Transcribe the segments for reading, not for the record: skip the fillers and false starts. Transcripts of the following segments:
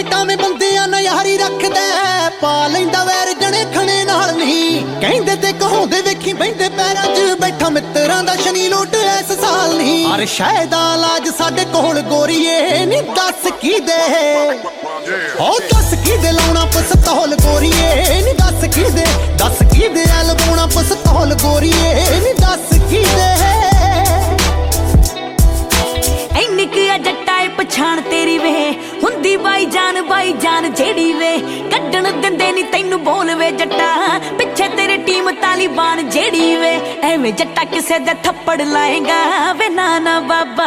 ਪੁਆਇੰਟਾਂ में ਬੰਦਿਆਂ ਨਾਲ ਯਾਰੀ ਰੱਖਦਾ ਪਾ ਲੈਂਦਾ ਵੈਰ ਜਣੇ ਖਣੇ ਨਾਲ ਨਹੀਂ ਕਹਿੰਦੇ ਤੇ ਕਹਾਉਂਦੇ ਵੇਖੀ ਬੈਂਦੇ ਪੈਰਾਂ 'ਚ ਬੈਠਾ ਮਿੱਤਰਾਂ ਦਾ ਸ਼ਨੀ ਲੁੱਟ ਇਸ ਸਾਲ ਨਹੀਂ ਅਰ ਸ਼ਾਇਦ ਦਾ ਇਲਾਜ ਸਾਡੇ ਕੋਲ ਗੋਰੀਏ ਨਹੀਂ ਦੱਸ ਕੀ ਦੇ ਉਹ ਦੱਸ ਕੀ ਦੇ ਲਾਉਣਾ ਪਸਤੌਲ ਗੋਰੀਏ ਨਹੀਂ ਦੱਸ ਕੀ ਦੇ ਲਵਾਉਣਾ ਪਸਤੌਲ ਗੋਰੀਏ ਨਹੀਂ ਦੱਸ ਕੀ ਦੇ ਇੰਨੀ ਕੁ ਆ ਜੱਟਾ ਏ ਪਛਾਣ ਤੇਰੀ ਵੇ ਹੁੰਦੀ ਬਾਈ ਜਾਨ ਜਿਹੜੀ ਵੇ ਕੱਢਣ ਦਿੰਦੇ ਨਹੀਂ ਤੈਨੂੰ ਬੋਲ ਵੇ ਜੱਟਾ ਪਿੱਛੇ ਤੇਰੇ ਟੀਮ ਤਾਲੀਬਾਨ ਜਿਹੜੀ ਵੇ ਐਵੇਂ ਜੱਟਾ ਕਿਸੇ ਦੇ ਥੱਪੜ ਲਾਏਗਾ ਵੇ ਨਾਨਾ ਬਾਬਾ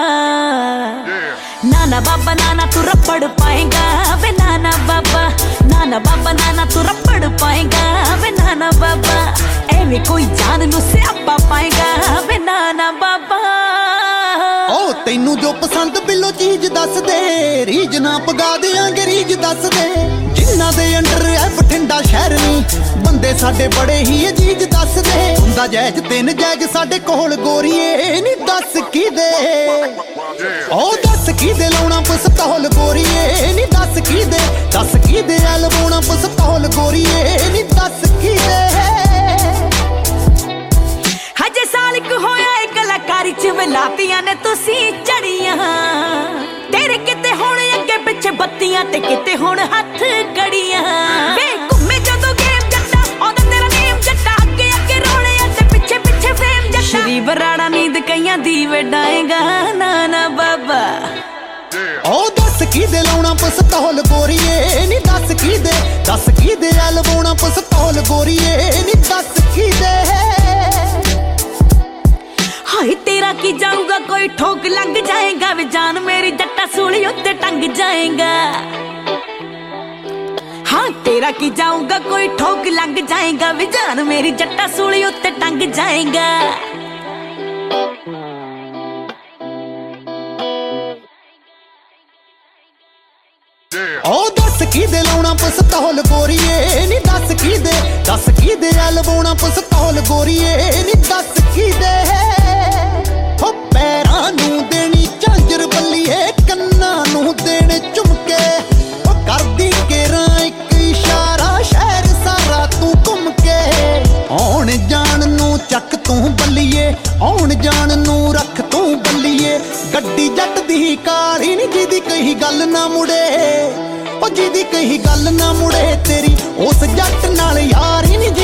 ਨਾਨਾ ਤੂੰ ਰੱਪੜ ਪਾਏਗਾ ਵੇ ਨਾਨਾ ਬਾਬਾ ਨਾਨਾ ਤੂੰ ਰੱਪੜ ਪਾਏਗਾ ਵੇ ਨਾਨਾ ਬਾਬਾ ਐਵੇਂ ਕੋਈ ਜਾਨ ਨੂੰ ਸਿਆਪਾ ਪਾਏਗਾ ਵੇ ਨਾਨਾ ਬਾਬਾ ਓ ਤੈਨੂੰ ਜੋ ਪਸੰਦ ਬਿੱਲੋ ਚੀਜ਼ ਦੱਸ ਦੇ ਰੀਜ ਨਾ ਪਗਾ ਦਿਆਂਗੇ ਰੀਜ ਦੱਸ ਦੇ ਜਿਨ੍ਹਾਂ ਦੇ ਅੰਡਰ ਐ ਬਠਿੰਡਾ ਸ਼ਹਿਰ ਨਹੀਂ ਬੰਦੇ ਸਾਡੇ ਬੜੇ ਹੀ ਅਜੀਜ਼ ਦੱਸ ਦੇ ਹੁੰਦਾ ਜਾਇਜ਼ ਤੇ ਨਜਾਇਜ਼ ਸਾਡੇ ਕੋਲ ਗੋਰੀਏ ਨਹੀਂ ਦੱਸ ਕੀ ਦੇ ਓ ਦੱਸ ਕੀ ਦੇ ਲਾਉਣਾ ਪਸਤੌਲ ਗੋਰੀਏ ਨਹੀਂ ਦੱਸ ਕੀ ਦੇ ਲਵਾਉਣਾ ਪਸਤੌਲ ਗੋਰੀਏ ਨਹੀਂ ਦੱਸ ਕੀ ਦੇ ਹਜੇ ਸਾਲ ਕੁ ਹੋਇਆ ਏ ਕਲਾਕਾਰੀ ਚ ਵਲਾਤੀਆਂ ਨੇ ਤੁਸੀਂ ਚੜੀਆਂ ਤੇਰੇ ਕਿਤੇ ਹੁਣ ਅੱਗੇ ਪਿੱਛੇ ਬੱਤੀਆਂ ਤੇ ਕਿਤੇ ਹੁਣ ਹੱਥ ਕੜੀਆਂ ਵੇ ਘੁੰਮੇ ਜਦੋਂ ਗੇਮ ਜੱਟਾ ਉਹਦਾ ਤੇਰਾ ਨੇਮ ਜੱਟਾ ਅੱਗੇ ਰੋਲੇ ਤੇ ਪਿੱਛੇ ਫੇਮ ਜੱਟਾ ਸ਼੍ਰੀ ਬਰਾੜਾ ਨੀਂਦ ਕਈਆਂ ਦੀ ਵਡਾਏਗਾ ਨਾਨਾ ਬਾਬਾ ਓ ਦੱਸ ਕੀ ਦੇ ਲਾਉਣਾ ਪਸਤੌਲ ਗੋਰੀਏ ਨਹੀਂ ਦੱਸ ਕੀ ਦੇ ਲਵਾਉਣਾ ਪਸਤੌਲ ਗੋਰੀਏ ਨਹੀਂ ਦੱਸ ਕੀ ਦੇ ਹਾਏ ਤੇਰਾ ਕੀ ਜਾਊਗਾ ਕੋਈ ਠੋਕ ਲੰਘ ਜਾਏਗਾ ਵੇ ਜਾਨ ਮੇਰੀ ਜੱਟਾ ਸੂਲੀ ਉੱਤੇ ਟੰਗ ਜਾਏਗਾ ਹਾਂ ਤੇਰਾ ਕੀ ਜਾਊਗਾ ਕੋਈ ਠੋਕ ਲੰਘ ਜਾਏਗਾ ਵੇ ਜਾਨ ਮੇਰੀ ਜੱਟਾ ਸੂਲੀ ਉੱਤੇ ਟੰਗ ਜਾਏਗਾ ਓ ਦੱਸ ਕੀ ਦੇ ਲਾਉਣਾ ਪਸਤੌਲ ਗੋਰੀਏ ਨਹੀਂ ਦੱਸ ਕੀ ਦੇ ਲਵਾਉਣਾ ਪਸਤੌਲ ਗੋਰੀਏ ਨਹੀਂ ਦੱਸ ਕੀ ਦੇ ਹੋ ਪੈਰਾਂ ਨੂੰ ਦੇਣੀ ਝਾਂਜਰ ਬੱਲੀਏ ਕੰਨਾਂ ਨੂੰ ਦੇਣੇ ਝੁਮਕੇ ਉਹ ਕਰਦੀ ਕੇਰਾਂ ਇੱਕ ਇਸ਼ਾਰਾ ਸ਼ਹਿਰ ਸਾਰਾ ਤੂੰ ਘੁੰਮ ਕੇ ਆਉਣ ਜਾਣ ਨੂੰ ਚੱਕ ਤੂੰ ਬੱਲੀਏ ਆਉਣ ਜਾਣ ਨੂੰ ਰੱਖ ਤੂੰ ਬੱਲੀਏ ਗੱਡੀ ਜੱਟ ਦੀ ਕਾਲੀ ਨੀ ਜਿਹਦੀ ਕਹੀ ਗੱਲ ਨਾ ਮੁੜੇ ਉਹ ਜਿਹਦੀ ਕਹੀ ਗੱਲ ਨਾ ਮੁੜੇ ਤੇਰੀ ਉਸ ਜੱਟ ਨਾਲ ਯਾਰ ਹੀ ਨਹੀਂ